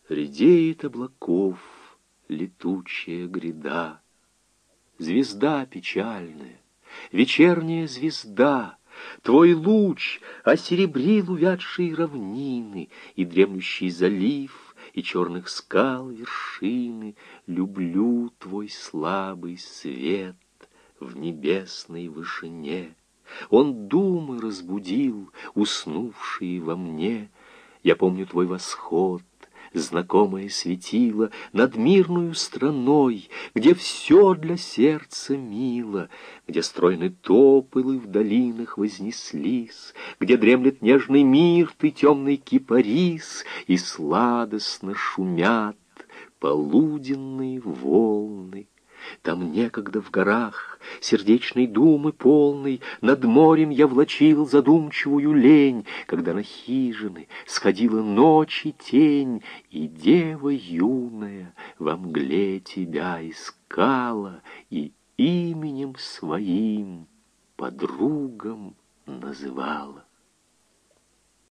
Редеет облаков летучая гряда. Звезда печальная, вечерняя звезда, твой луч осеребрил увядшие равнины и дремлющий залив, и черных скал вершины. Люблю твой слабый свет в небесной вышине. Он думы разбудил, уснувшие во мне. Я помню твой восход, знакомое светило над мирную страной, где все для сердца мило, где стройны тополы в долинах вознеслись, где дремлет нежный мир, ты темный кипарис, и сладостно шумят полуденные волны. Там некогда в горах, сердечной думы полной, над морем я влачил задумчивую лень, когда на хижины сходила ночи тень, и дева юная во мгле тебя искала и именем своим подругам называла.